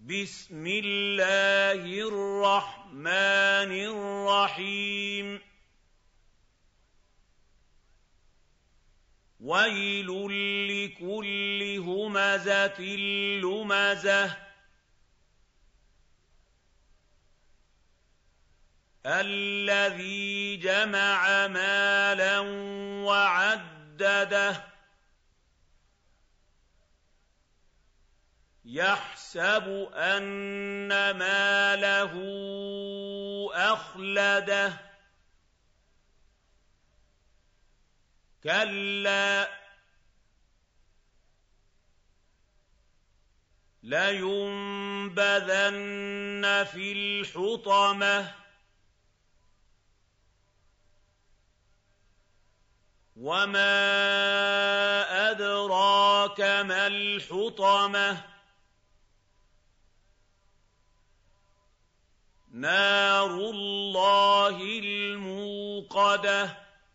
بسم الله الرحمن الرحيم ويل لكل همزة لمزة الذي جمع مالا وعدده يحسب أن ماله أخلده كلا لينبذن في الحطمة وما أدراك ما الحطمة نار الله الموقدة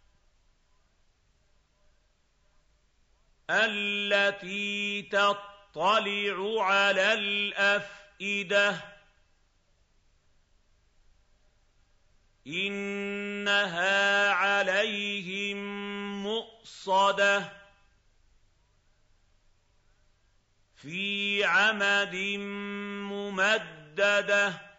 التي تطلع على الأفئدة إنها عليهم مؤصدة في عمد ممددة